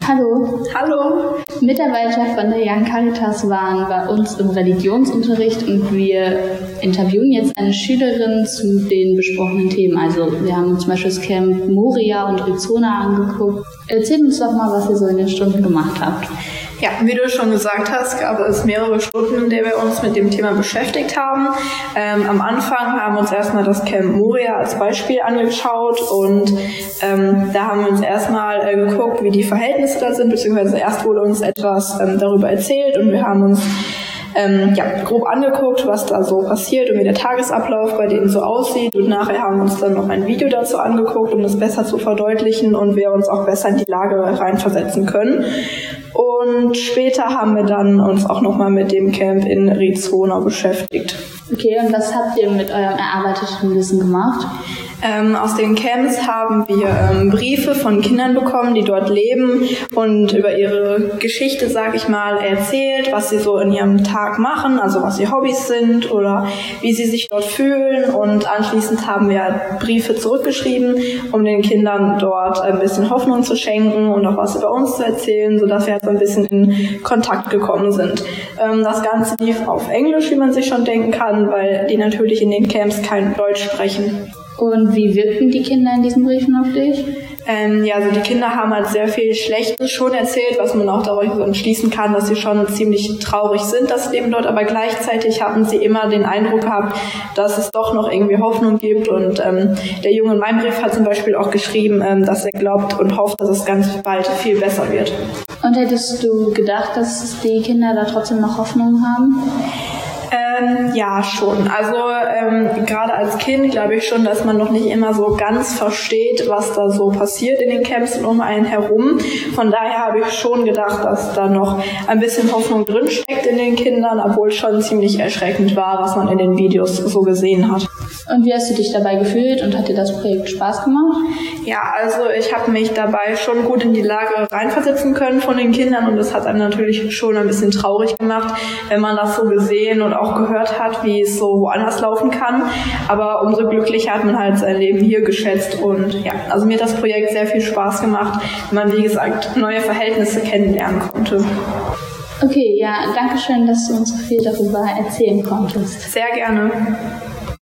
Hallo. Hallo. Mitarbeiter von der Young Caritas waren bei uns im Religionsunterricht und wir interviewen jetzt eine Schülerin zu den besprochenen Themen. Also wir haben uns zum Beispiel das Camp Moria und Rizona angeguckt. Erzählt uns doch mal, was ihr so in den Stunden gemacht habt. Ja, wie du schon gesagt hast, gab es mehrere Stunden, in denen wir uns mit dem Thema beschäftigt haben. Am Anfang haben wir uns erstmal das Camp Moria als Beispiel angeschaut und da haben wir uns erstmal geguckt, wie die Verhältnisse da sind, beziehungsweise erst wurde uns etwas darüber erzählt und wir haben uns grob angeguckt, was da so passiert und wie der Tagesablauf bei denen so aussieht. Und nachher haben wir uns dann noch ein Video dazu angeguckt, um das besser zu verdeutlichen und wir uns auch besser in die Lage reinversetzen können. Und später haben wir dann uns auch nochmal mit dem Camp in Rizona beschäftigt. Okay, und was habt ihr mit eurem erarbeiteten Wissen gemacht? Aus den Camps haben wir Briefe von Kindern bekommen, die dort leben und über ihre Geschichte, sag ich mal, erzählt, was sie so in ihrem Tag machen, also was ihre Hobbys sind oder wie sie sich dort fühlen. Und anschließend haben wir Briefe zurückgeschrieben, um den Kindern dort ein bisschen Hoffnung zu schenken und auch was über uns zu erzählen, sodass wir halt so ein bisschen in Kontakt gekommen sind. Das Ganze lief auf Englisch, wie man sich schon denken kann, weil die natürlich in den Camps kein Deutsch sprechen. Und wie wirkten die Kinder in diesen Briefen auf dich? Also die Kinder haben halt sehr viel Schlechtes schon erzählt, was man auch daraus entschließen kann, dass sie schon ziemlich traurig sind, das Leben dort, aber gleichzeitig hatten sie immer den Eindruck gehabt, dass es doch noch irgendwie Hoffnung gibt und der Junge in meinem Brief hat zum Beispiel auch geschrieben, dass er glaubt und hofft, dass es ganz bald viel besser wird. Und hättest du gedacht, dass die Kinder da trotzdem noch Hoffnung haben? Ja, schon. Also gerade als Kind glaube ich schon, dass man noch nicht immer so ganz versteht, was da so passiert in den Camps um einen herum. Von daher habe ich schon gedacht, dass da noch ein bisschen Hoffnung drinsteckt in den Kindern, obwohl es schon ziemlich erschreckend war, was man in den Videos so gesehen hat. Und wie hast du dich dabei gefühlt und hat dir das Projekt Spaß gemacht? Ja, also ich habe mich dabei schon gut in die Lage reinversetzen können von den Kindern und das hat einem natürlich schon ein bisschen traurig gemacht, wenn man das so gesehen und auch gehört hat, wie es so woanders laufen kann. Aber umso glücklicher hat man halt sein Leben hier geschätzt und ja, also mir hat das Projekt sehr viel Spaß gemacht, wenn man, wie gesagt, neue Verhältnisse kennenlernen konnte. Okay, ja, danke schön, dass du uns so viel darüber erzählen konntest. Sehr gerne.